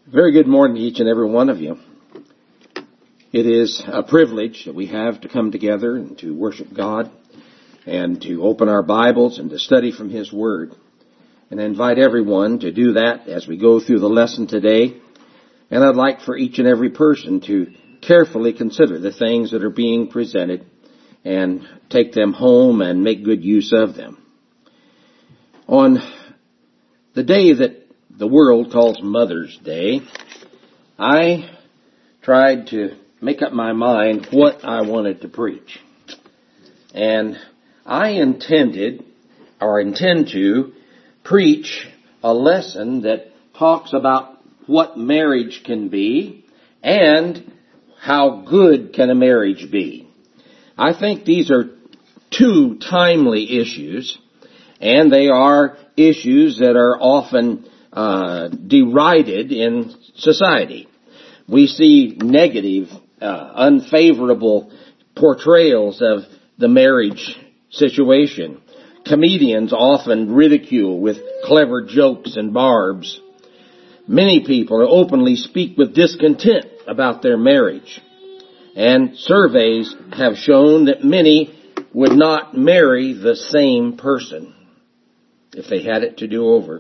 Very good morning to each and every one of you. It is a privilege that we have to come together and to worship God and to open our Bibles and to study from His Word. And I invite everyone to do that as we go through the lesson today. And I'd like for each and every person to carefully consider the things that are being presented and take them home and make good use of them. On the day that the world calls Mother's Day, I tried to make up my mind what I wanted to preach. And I intend to preach a lesson that talks about what marriage can be and how good can a marriage be. I think these are two timely issues, and they are issues that are often derided in society. We see negative, unfavorable portrayals of the marriage situation. Comedians often ridicule with clever jokes and barbs. Many people openly speak with discontent about their marriage. And surveys have shown that many would not marry the same person if they had it to do over.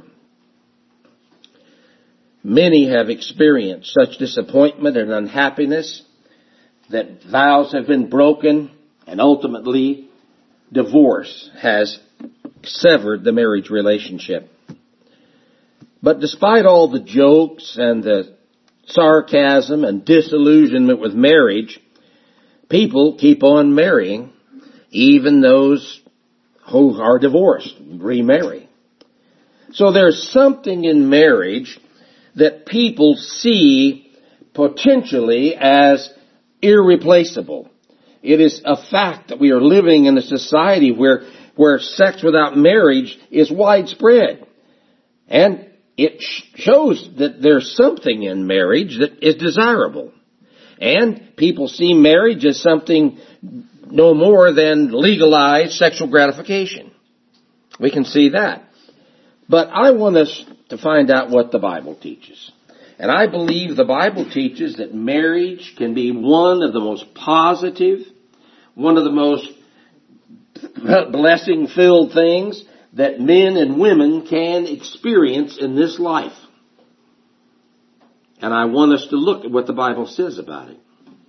Many have experienced such disappointment and unhappiness that vows have been broken and ultimately divorce has severed the marriage relationship. But despite all the jokes and the sarcasm and disillusionment with marriage, people keep on marrying, even those who are divorced remarry. So there's something in marriage that people see potentially as irreplaceable. It is a fact that we are living in a society where sex without marriage is widespread. And it shows that there's something in marriage that is desirable. And people see marriage as something no more than legalized sexual gratification. We can see that. But I want us to find out what the Bible teaches. And I believe the Bible teaches that marriage can be one of the most positive, one of the most blessing-filled things that men and women can experience in this life. And I want us to look at what the Bible says about it.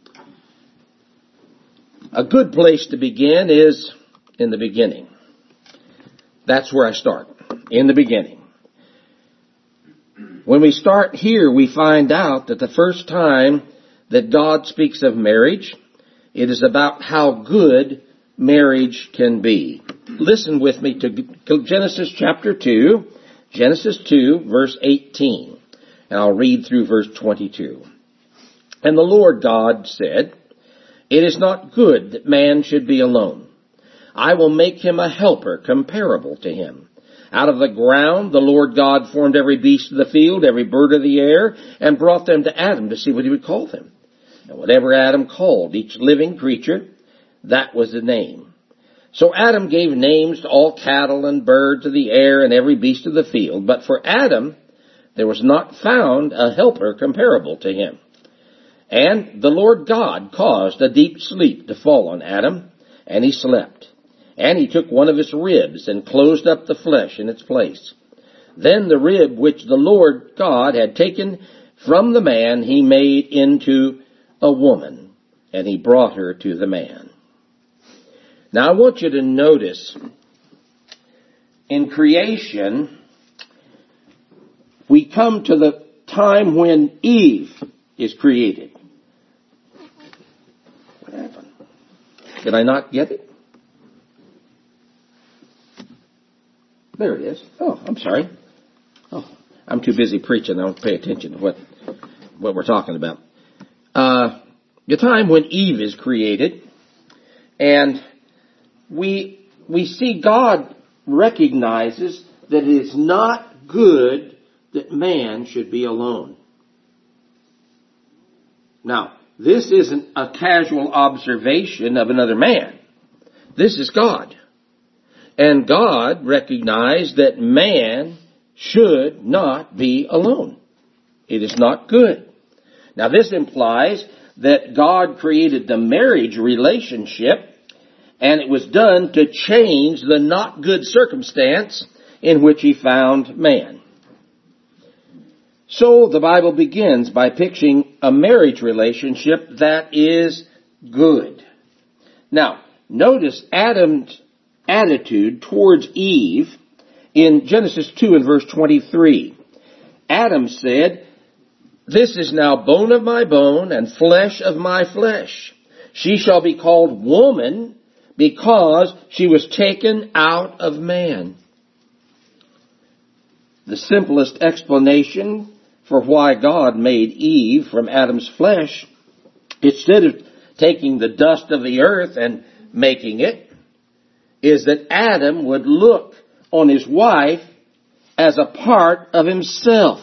A good place to begin is in the beginning. That's where I start, in the beginning. When we start here, we find out that the first time that God speaks of marriage, it is about how good marriage can be. Listen with me to Genesis chapter 2, Genesis 2, verse 18. And I'll read through verse 22. And the Lord God said, "It is not good that man should be alone. I will make him a helper comparable to him. Out of the ground the Lord God formed every beast of the field, every bird of the air, and brought them to Adam to see what he would call them. And whatever Adam called each living creature, that was the name. So Adam gave names to all cattle and birds of the air and every beast of the field. But for Adam there was not found a helper comparable to him. And the Lord God caused a deep sleep to fall on Adam, and he slept. And he took one of his ribs and closed up the flesh in its place. Then the rib which the Lord God had taken from the man he made into a woman, and he brought her to the man." Now I want you to notice, in creation, we come to the time when Eve is created. What happened? Did I not get it? There it is. Oh, I'm sorry. Oh, I'm too busy preaching. I don't pay attention to what we're talking about. The time when Eve is created, and we see God recognizes that it is not good that man should be alone. Now, this isn't a casual observation of another man. This is God. And God recognized that man should not be alone. It is not good. Now this implies that God created the marriage relationship, and it was done to change the not good circumstance in which He found man. So the Bible begins by picturing a marriage relationship that is good. Now, notice Adam's attitude towards Eve in Genesis 2 and verse 23. Adam said, "This is now bone of my bone and flesh of my flesh. She shall be called woman because she was taken out of man." The simplest explanation for why God made Eve from Adam's flesh, instead of taking the dust of the earth and making it, is that Adam would look on his wife as a part of himself.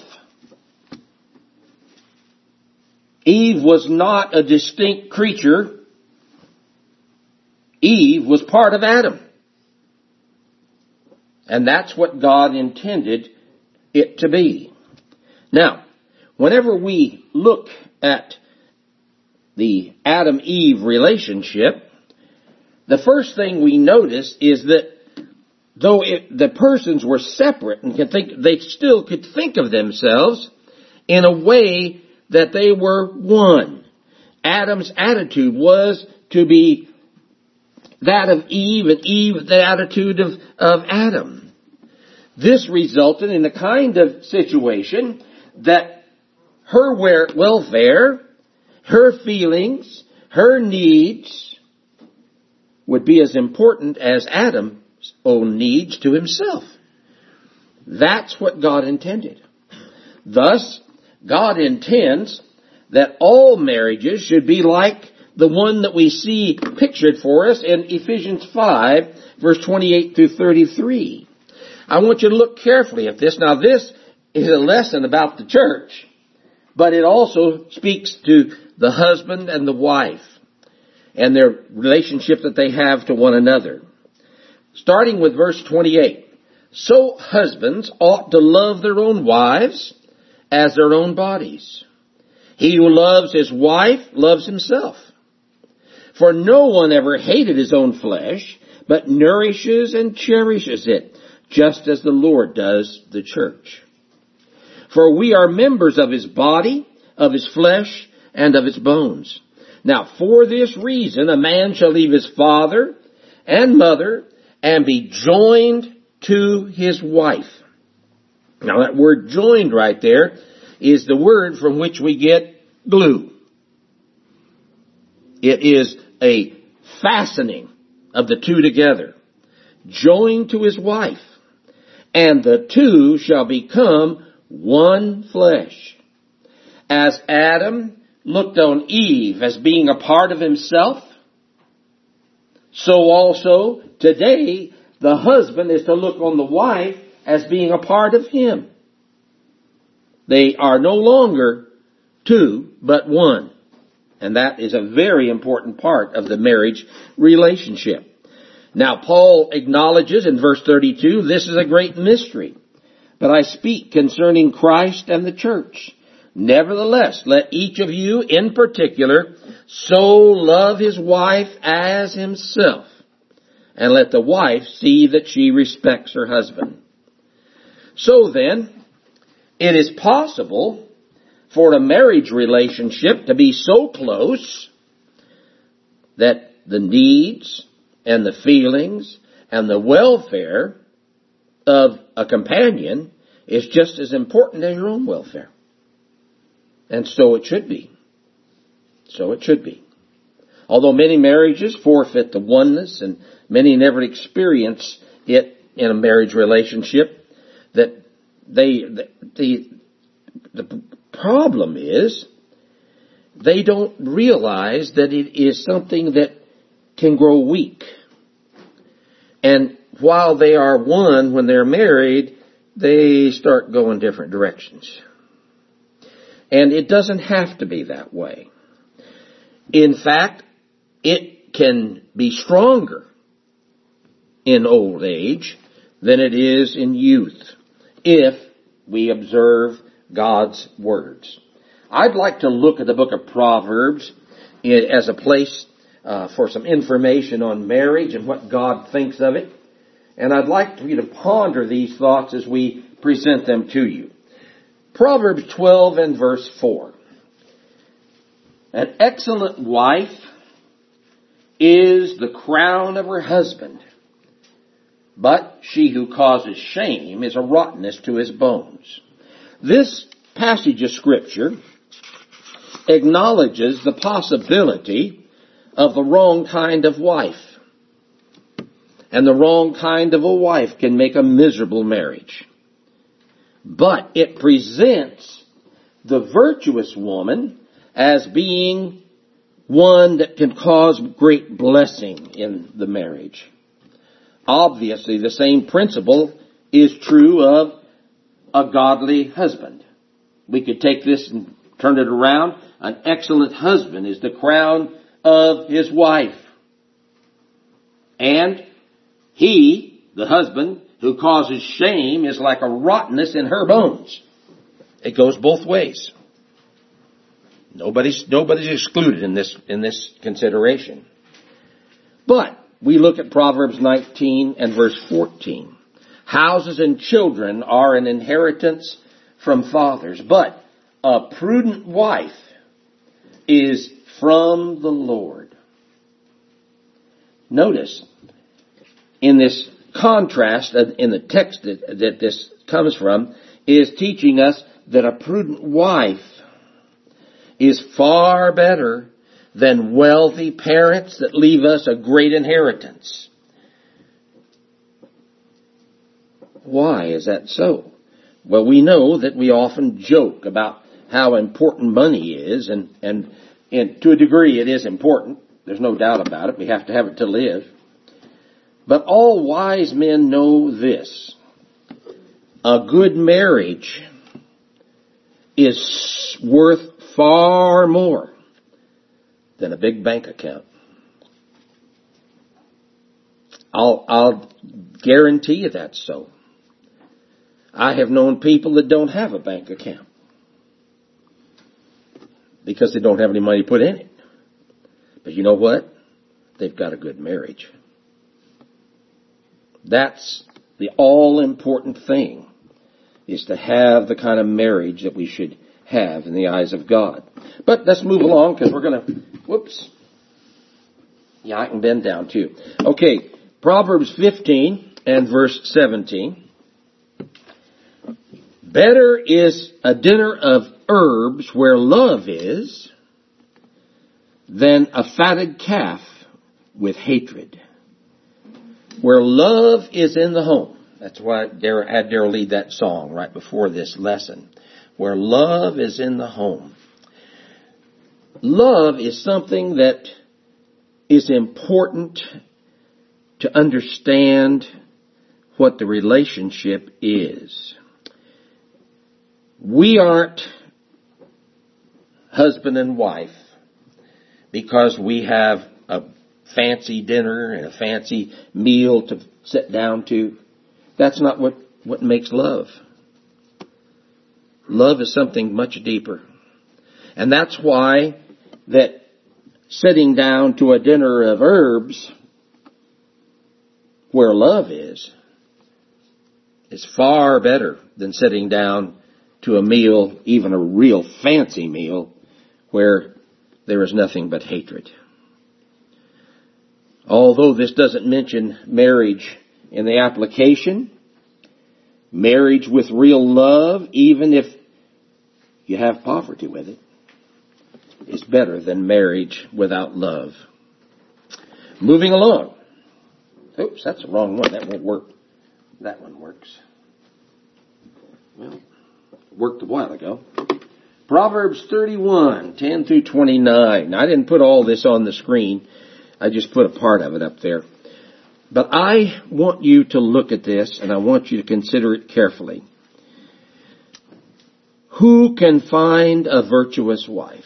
Eve was not a distinct creature. Eve was part of Adam. And that's what God intended it to be. Now, whenever we look at the Adam-Eve relationship, the first thing we notice is that though the persons were separate and they still could think of themselves in a way that they were one. Adam's attitude was to be that of Eve, and Eve the attitude of Adam. This resulted in a kind of situation that her welfare, her feelings, her needs would be as important as Adam's own needs to himself. That's what God intended. Thus, God intends that all marriages should be like the one that we see pictured for us in Ephesians 5, verse 28 through 33. I want you to look carefully at this. Now, this is a lesson about the church, but it also speaks to the husband and the wife and their relationship that they have to one another. Starting with verse 28. "So husbands ought to love their own wives as their own bodies. He who loves his wife loves himself. For no one ever hated his own flesh, but nourishes and cherishes it, just as the Lord does the church. For we are members of his body, of his flesh, and of his bones. Now for this reason a man shall leave his father and mother and be joined to his wife." Now that word joined right there is the word from which we get glue. It is a fastening of the two together. Joined to his wife. And the two shall become one flesh. As Adam looked on Eve as being a part of himself, so also today the husband is to look on the wife as being a part of him. They are no longer two, but one. And that is a very important part of the marriage relationship. Now, Paul acknowledges in verse 32, "This is a great mystery, but I speak concerning Christ and the church. Nevertheless, let each of you in particular so love his wife as himself, and let the wife see that she respects her husband." So then, it is possible for a marriage relationship to be so close that the needs and the feelings and the welfare of a companion is just as important as your own welfare. And so it should be. So it should be. Although many marriages forfeit the oneness and many never experience it in a marriage relationship, that the problem is they don't realize that it is something that can grow weak. And while they are one when they're married, they start going different directions. And it doesn't have to be that way. In fact, it can be stronger in old age than it is in youth if we observe God's words. I'd like to look at the book of Proverbs as a place for some information on marriage and what God thinks of it. And I'd like for you to ponder these thoughts as we present them to you. Proverbs 12 and verse 4. An excellent wife is the crown of her husband, but she who causes shame is a rottenness to his bones. This passage of Scripture acknowledges the possibility of the wrong kind of wife. And the wrong kind of a wife can make a miserable marriage. But it presents the virtuous woman as being one that can cause great blessing in the marriage. Obviously, the same principle is true of a godly husband. We could take this and turn it around. An excellent husband is the crown of his wife. And he, the husband, who causes shame is like a rottenness in her bones. It goes both ways. Nobody's excluded in this consideration. But we look at Proverbs 19 and verse 14. Houses and children are an inheritance from fathers, but a prudent wife is from the Lord. Notice, in this contrast, in the text that this comes from, is teaching us that a prudent wife is far better than wealthy parents that leave us a great inheritance. Why is that so? Well, we know that we often joke about how important money is, and to a degree it is important. There's no doubt about it. We have to have it to live. But all wise men know this. A good marriage is worth far more than a big bank account. I'll guarantee you that's so. I have known people that don't have a bank account because they don't have any money put in it. But you know what? They've got a good marriage. That's the all-important thing, is to have the kind of marriage that we should have in the eyes of God. But let's move along because we're going to, Yeah, I can bend down too. Okay, Proverbs 15 and verse 17. Better is a dinner of herbs where love is than a fatted calf with hatred. Where love is in the home. That's why I had Daryl lead that song right before this lesson. Where love is in the home. Love is something that is important to understand what the relationship is. We aren't husband and wife because we have a fancy dinner and a fancy meal to sit down to. That's not what makes love. Love is something much deeper. And that's why that sitting down to a dinner of herbs where love is far better than sitting down to a meal, even a real fancy meal, where there is nothing but hatred. Although this doesn't mention marriage in the application, marriage with real love, even if you have poverty with it, is better than marriage without love. Moving along. Oops, that's the wrong one. That won't work. That one works. Well, it worked a while ago. Proverbs 31, 10 through 29. I didn't put all this on the screen. I just put a part of it up there. But I want you to look at this, and I want you to consider it carefully. Who can find a virtuous wife?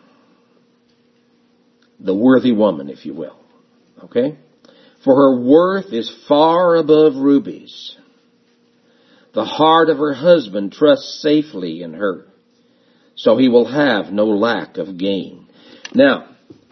The worthy woman, if you will. Okay? For her worth is far above rubies. The heart of her husband trusts safely in her, so he will have no lack of gain. Now,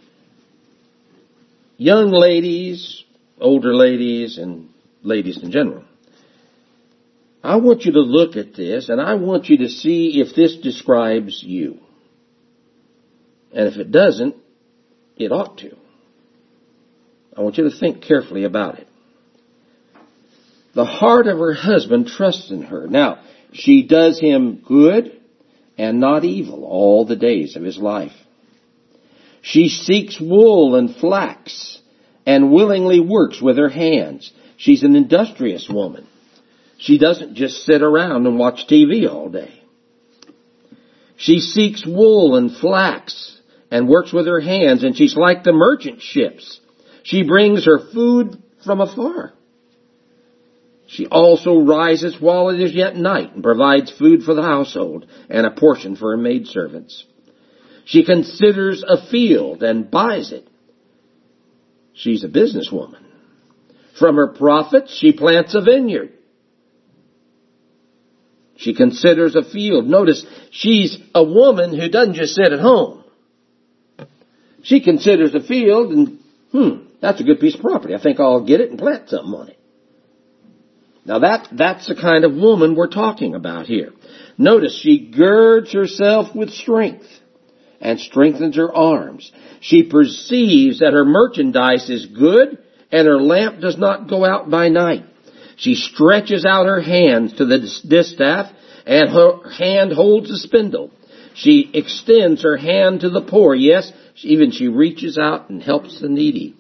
young ladies, older ladies, and ladies in general, I want you to look at this, and I want you to see if this describes you. And if it doesn't, it ought to. I want you to think carefully about it. The heart of her husband trusts in her. Now, she does him good and not evil all the days of his life. She seeks wool and flax and willingly works with her hands. She's an industrious woman. She doesn't just sit around and watch TV all day. She seeks wool and flax and works with her hands, and she's like the merchant ships. She brings her food from afar. She also rises while it is yet night and provides food for the household and a portion for her maidservants. She considers a field and buys it. She's a businesswoman. From her profits, she plants a vineyard. She considers a field. Notice, she's a woman who doesn't just sit at home. She considers a field and, that's a good piece of property. I think I'll get it and plant something on it. Now that's the kind of woman we're talking about here. Notice, she girds herself with strength and strengthens her arms. She perceives that her merchandise is good and her lamp does not go out by night. She stretches out her hands to the distaff and her hand holds the spindle. She extends her hand to the poor. Yes, even she reaches out and helps the needy.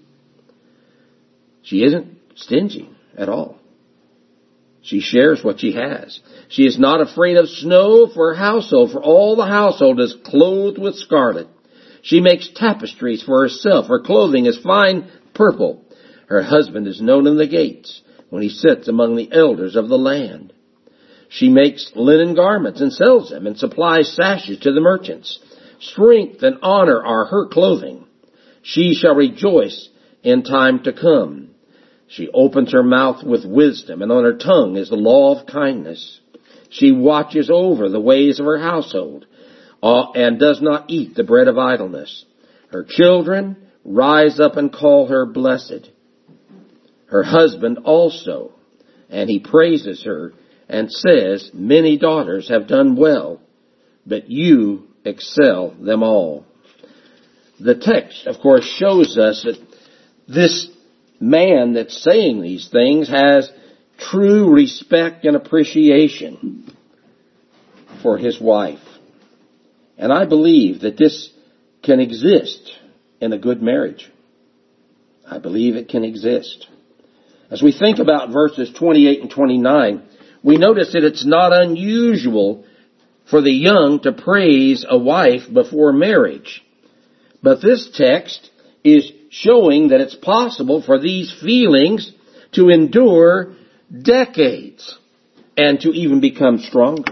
She isn't stingy at all. She shares what she has. She is not afraid of snow for her household, for all the household is clothed with scarlet. She makes tapestries for herself. Her clothing is fine purple. Her husband is known in the gates when he sits among the elders of the land. She makes linen garments and sells them and supplies sashes to the merchants. Strength and honor are her clothing. She shall rejoice in time to come. She opens her mouth with wisdom, and on her tongue is the law of kindness. She watches over the ways of her household, and does not eat the bread of idleness. Her children rise up and call her blessed. Her husband also, and he praises her and says, many daughters have done well, but you excel them all. The text, of course, shows us that this man that's saying these things has true respect and appreciation for his wife. And I believe that this can exist in a good marriage. I believe it can exist. As we think about verses 28 and 29, we notice that it's not unusual for the young to praise a wife before marriage. But this text is showing that it's possible for these feelings to endure decades and to even become stronger.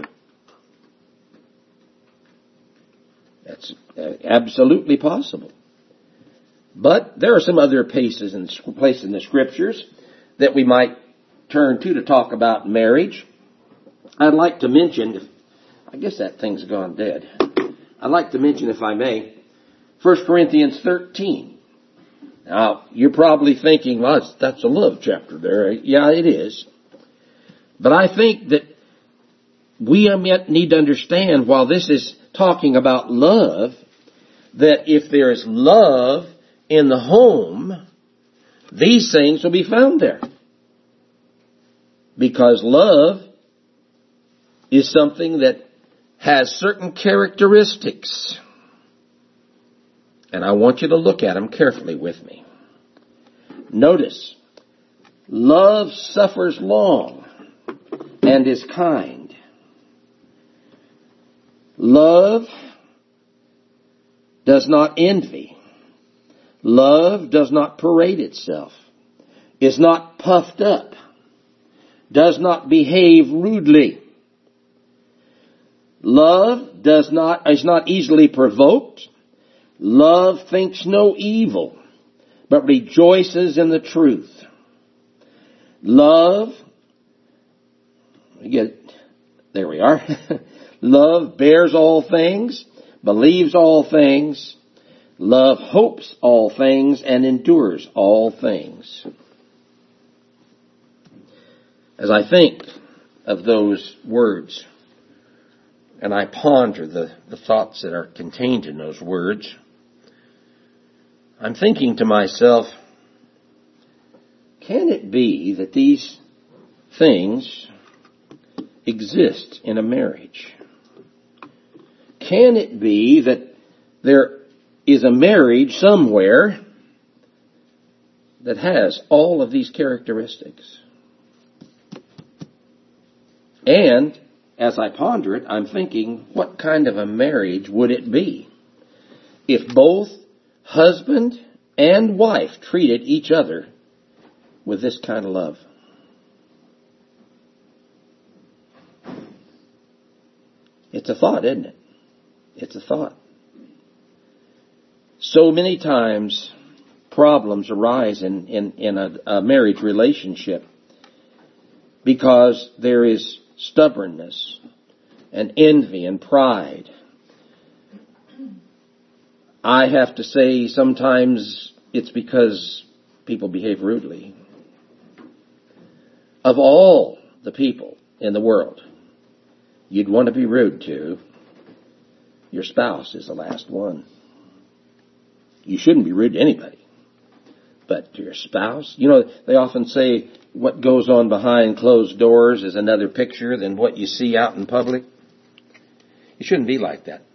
That's absolutely possible. But there are some other places in the Scriptures that we might turn to talk about marriage. I'd like to mention, I guess that thing's gone dead. I'd like to mention, if I may, 1 Corinthians 13. Now, you're probably thinking, well, that's a love chapter there. Yeah, it is. But I think that we need to understand, while this is talking about love, that if there is love in the home, these things will be found there. Because love is something that has certain characteristics. And I want you to look at them carefully with me. Notice, love suffers long and is kind. Love does not envy. Love does not parade itself, is not puffed up, does not behave rudely. Love is not easily provoked. Love thinks no evil, but rejoices in the truth. Love, There we are. Love bears all things, believes all things. Love hopes all things and endures all things. As I think of those words, and I ponder the thoughts that are contained in those words, I'm thinking to myself, can it be that these things exist in a marriage? Can it be that there is a marriage somewhere that has all of these characteristics? And as I ponder it, I'm thinking, what kind of a marriage would it be if both husband and wife treated each other with this kind of love? It's a thought, isn't it? It's a thought. So many times problems arise in a marriage relationship because there is stubbornness and envy and pride. I have to say sometimes it's because people behave rudely. Of all the people in the world you'd want to be rude to, your spouse is the last one. You shouldn't be rude to anybody, but to your spouse. You know, they often say what goes on behind closed doors is another picture than what you see out in public. It shouldn't be like that.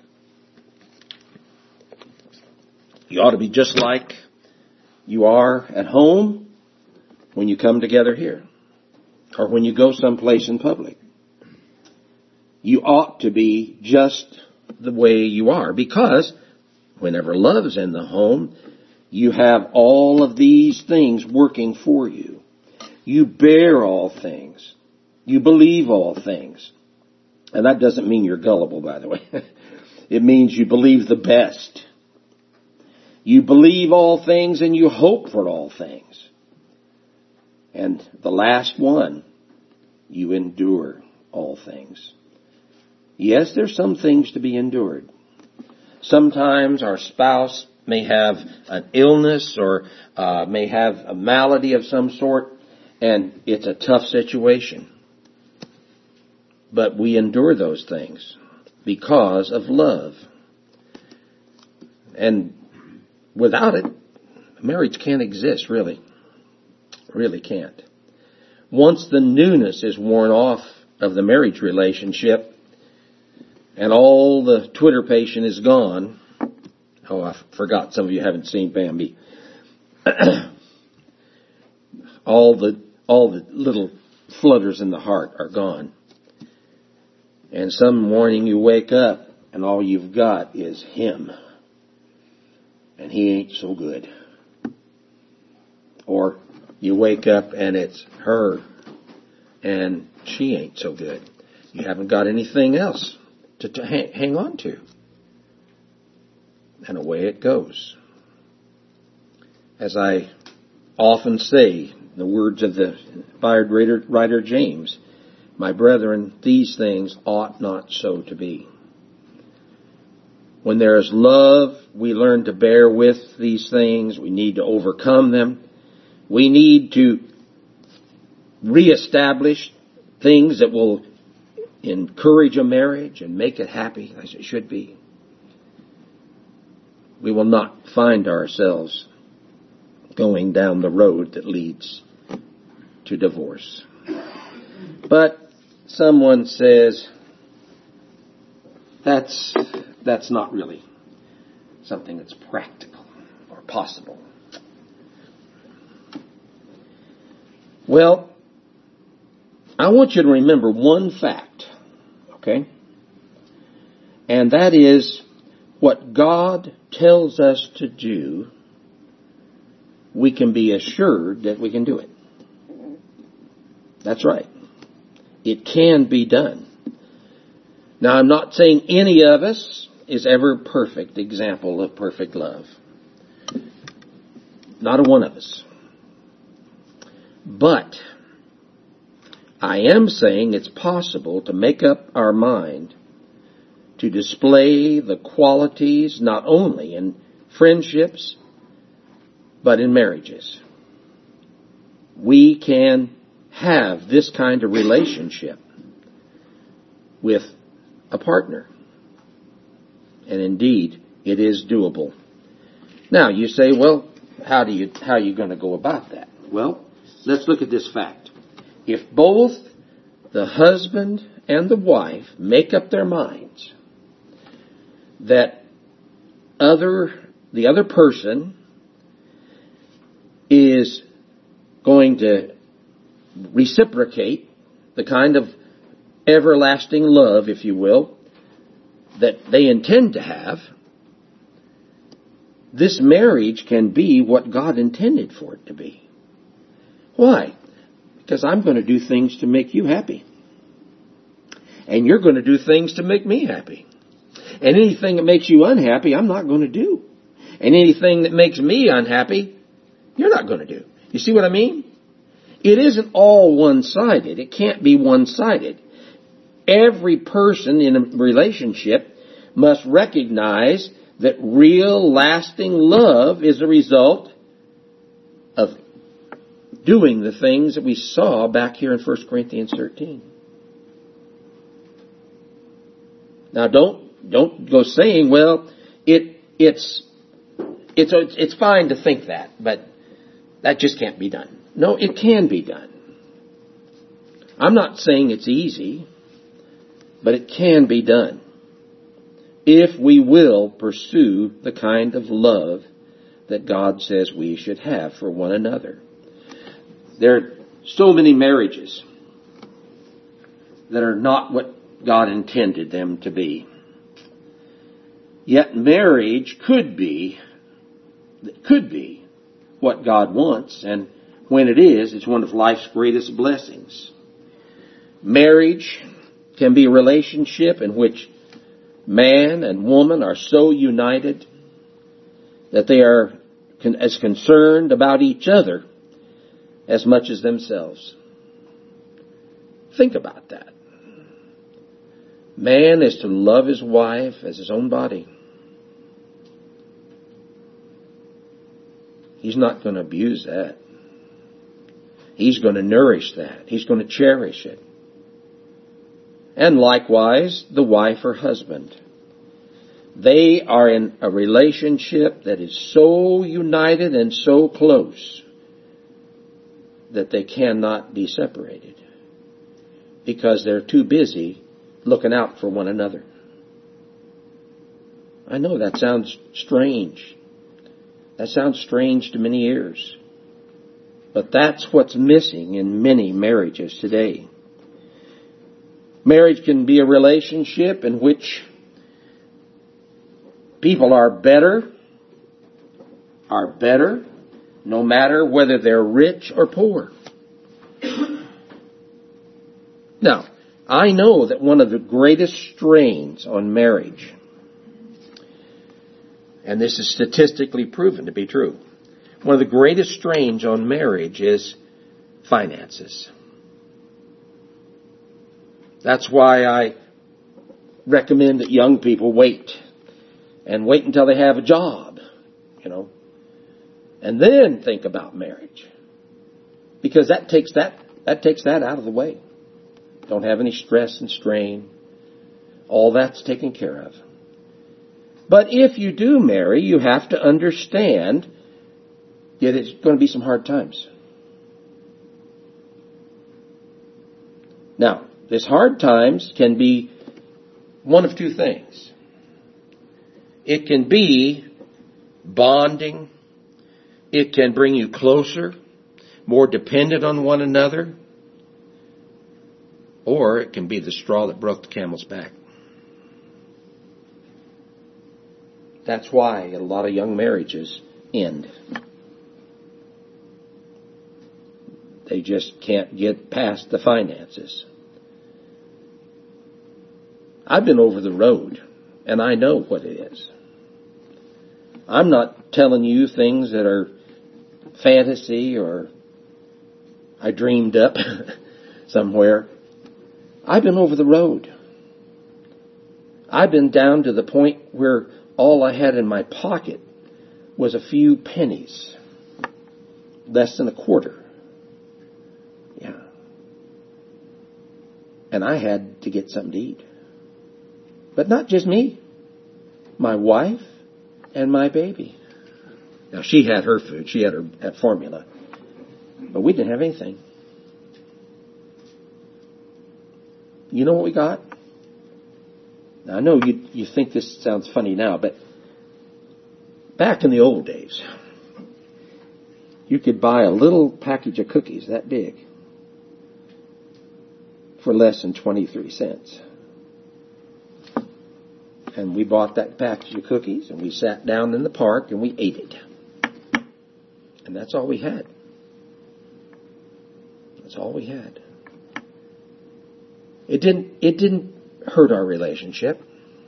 You ought to be just like you are at home when you come together here, or when you go someplace in public. You ought to be just the way you are, because whenever love's in the home, you have all of these things working for you. You bear all things. You believe all things. And that doesn't mean you're gullible, by the way. It means you believe the best. You believe all things and you hope for all things. And the last one, you endure all things. Yes, there's some things to be endured. Sometimes our spouse may have an illness or may have a malady of some sort, and it's a tough situation. But we endure those things because of love. And without it, marriage can't exist, really. Really can't. Once the newness is worn off of the marriage relationship, and all the twitterpation is gone. Oh, I forgot some of you haven't seen Bambi. all the little flutters in the heart are gone. And some morning you wake up and all you've got is him. And he ain't so good. Or you wake up and it's her and she ain't so good. You haven't got anything else to hang on to. And away it goes. As I often say, the words of the inspired writer James, my brethren, these things ought not so to be. When there is love, we learn to bear with these things. We need to overcome them. We need to reestablish things that will encourage a marriage and make it happy as it should be. We will not find ourselves going down the road that leads to divorce. But someone says, that's not really something that's practical or possible. Well, I want you to remember one fact, okay? And that is, what God tells us to do, we can be assured that we can do it. That's right. It can be done. Now, I'm not saying any of us is ever a perfect example of perfect love. Not a one of us. But I am saying it's possible to make up our mind to display the qualities not only in friendships, but in marriages. We can have this kind of relationship with a partner. And indeed, it is doable. Now, you say, well, how are you going to go about that? Well, let's look at this fact. If both the husband and the wife make up their minds that the other person is going to reciprocate the kind of everlasting love, if you will, that they intend to have, this marriage can be what God intended for it to be. Why? Because I'm going to do things to make you happy. And you're going to do things to make me happy. And anything that makes you unhappy, I'm not going to do. And anything that makes me unhappy, you're not going to do. You see what I mean? It isn't all one-sided. It can't be one-sided. Every person in a relationship must recognize that real, lasting love is a result of doing the things that we saw back here in 1 Corinthians 13. Now, don't go saying, well, it's fine to think that, but that just can't be done. No, it can be done. I'm not saying it's easy, but it can be done if we will pursue the kind of love that God says we should have for one another. There are so many marriages that are not what God intended them to be. Yet marriage could be what God wants, and when it is, it's one of life's greatest blessings. Marriage can be a relationship in which man and woman are so united that they are as concerned about each other as much as themselves. Think about that. Man is to love his wife as his own body. He's not going to abuse that. He's going to nourish that. He's going to cherish it. And likewise, the wife or husband. They are in a relationship that is so united and so close that they cannot be separated because they're too busy looking out for one another. I know that sounds strange. That sounds strange to many ears. But that's what's missing in many marriages today. Marriage can be a relationship in which people are better no matter whether they're rich or poor. Now, I know that one of the greatest strains on marriage, and this is statistically proven to be true, one of the greatest strains on marriage is finances. That's why I recommend that young people wait until they have a job, and then think about marriage. Because that takes that out of the way. Don't have any stress and strain. All that's taken care of. But if you do marry, you have to understand that it's going to be some hard times. Now, these hard times can be one of two things. It can be bonding. It can bring you closer, more dependent on one another. Or it can be the straw that broke the camel's back. That's why a lot of young marriages end. They just can't get past the finances. I've been over the road, and I know what it is. I'm not telling you things that are fantasy or I dreamed up. somewhere. I've been over the road. I've been down to the point where all I had in my pocket was a few pennies. Less than a quarter. Yeah. And I had to get something to eat. But not just me. My wife and my baby. Now she had her food. She had her formula. But we didn't have anything. You know what we got? Now, I know you think this sounds funny now, but back in the old days, you could buy a little package of cookies that big for less than 23 cents. And we bought that package of cookies and we sat down in the park and we ate it. And that's all we had. That's all we had. It didn't hurt our relationship.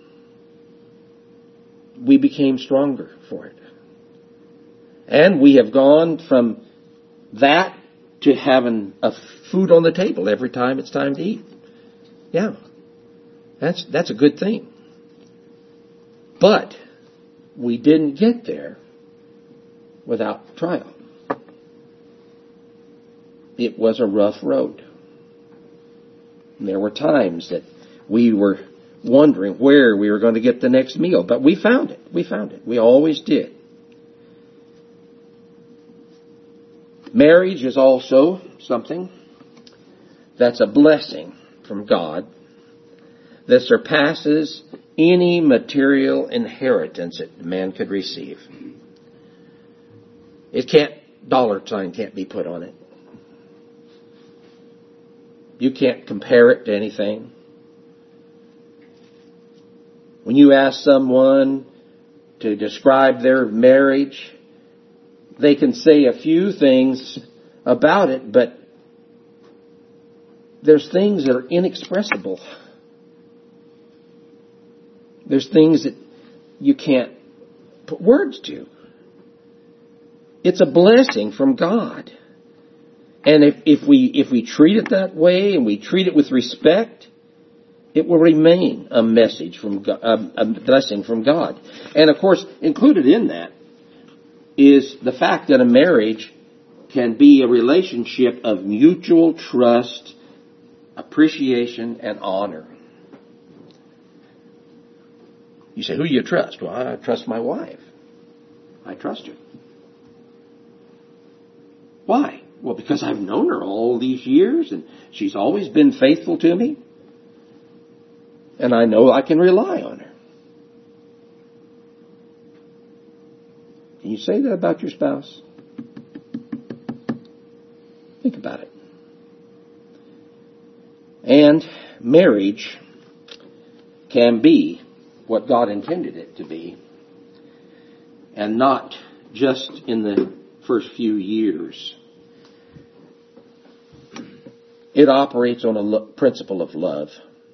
We became stronger for it. And we have gone from that to having a food on the table every time it's time to eat. Yeah. That's a good thing. But we didn't get there without trial. It was a rough road. And there were times that we were wondering where we were going to get the next meal. But we found it. We found it. We always did. Marriage is also something that's a blessing from God that surpasses any material inheritance that man could receive. Dollar sign can't be put on it. You can't compare it to anything. When you ask someone to describe their marriage, they can say a few things about it, but there's things that are inexpressible. There's things that you can't put words to. It's a blessing from God. And if we treat it that way and we treat it with respect, it will remain a message from God, a blessing from God. And of course, included in that is the fact that a marriage can be a relationship of mutual trust, appreciation, and honor. You say, who do you trust? Well, I trust my wife. I trust her. Why? Well, because I've known her all these years and she's always been faithful to me. And I know I can rely on her. Can you say that about your spouse? Think about it. And marriage can be what God intended it to be, and not just in the first few years. It operates on a principle of love.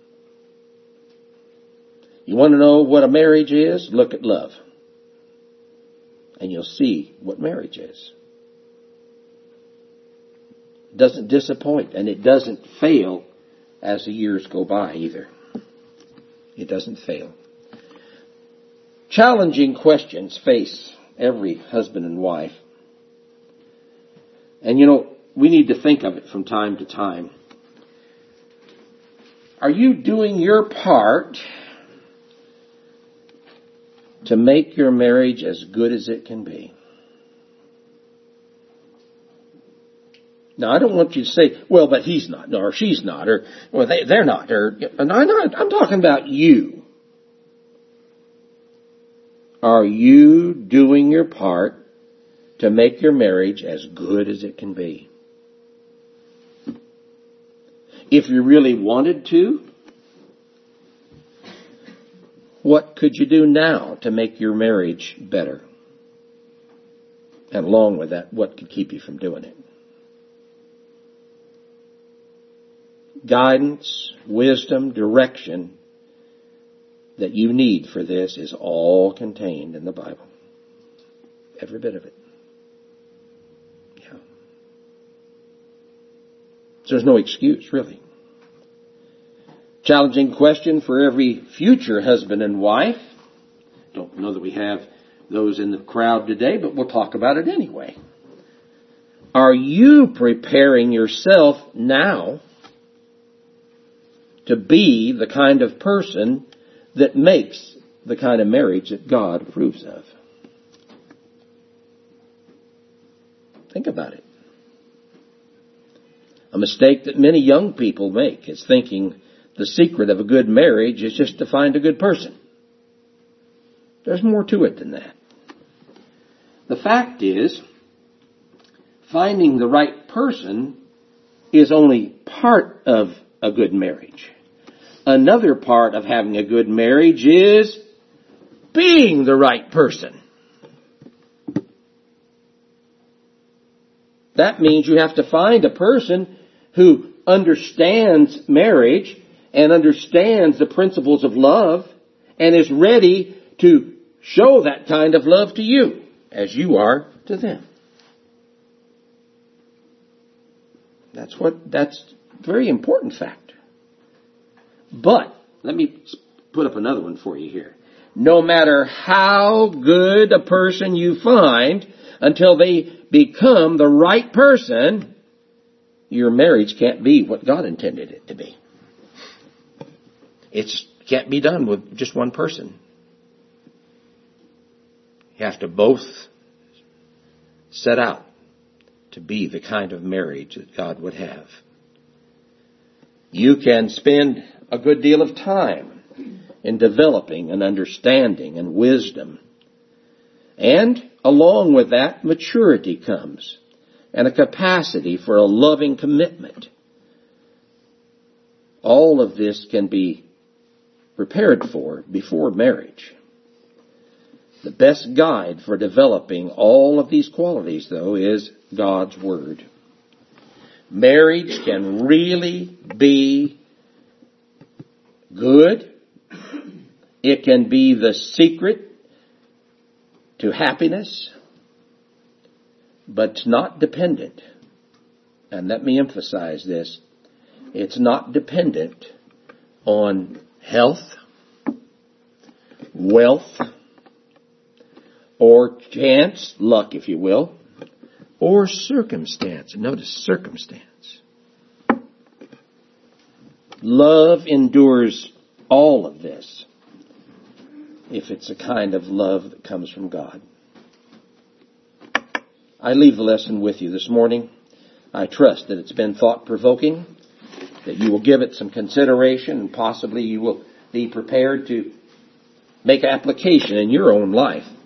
You want to know what a marriage is? Look at love. And you'll see what marriage is. It doesn't disappoint, and it doesn't fail as the years go by either. It doesn't fail. Challenging questions face every husband and wife. And we need to think of it from time to time. Are you doing your part to make your marriage as good as it can be? Now, I don't want you to say, well, but he's not, or she's not, or well, they're not, or I'm talking about you. Are you doing your part to make your marriage as good as it can be? If you really wanted to, what could you do now to make your marriage better? And along with that, what could keep you from doing it? Guidance, wisdom, direction that you need for this is all contained in the Bible. Every bit of it. Yeah. So there's no excuse, really. Challenging question for every future husband and wife. Don't know that we have those in the crowd today, but we'll talk about it anyway. Are you preparing yourself now to be the kind of person that makes the kind of marriage that God approves of? Think about it. A mistake that many young people make is thinking the secret of a good marriage is just to find a good person. There's more to it than that. The fact is, finding the right person is only part of a good marriage. Another part of having a good marriage is being the right person. That means you have to find a person who understands marriage and understands the principles of love and is ready to show that kind of love to you as you are to them. That's a very important factor. But let me put up another one for you here. No matter how good a person you find, until they become the right person, your marriage can't be what God intended it to be. It can't be done with just one person. You have to both set out to be the kind of marriage that God would have. You can spend a good deal of time in developing an understanding and wisdom. And along with that, maturity comes and a capacity for a loving commitment. All of this can be prepared for before marriage. The best guide for developing all of these qualities, though, is God's Word. Marriage can really be good. It can be the secret to happiness, but it's not dependent. And let me emphasize this. It's not dependent on health, wealth, or chance, luck if you will, or circumstance. Notice circumstance. Love endures all of this if it's a kind of love that comes from God. I leave the lesson with you this morning. I trust that it's been thought-provoking, that you will give it some consideration, and possibly you will be prepared to make application in your own life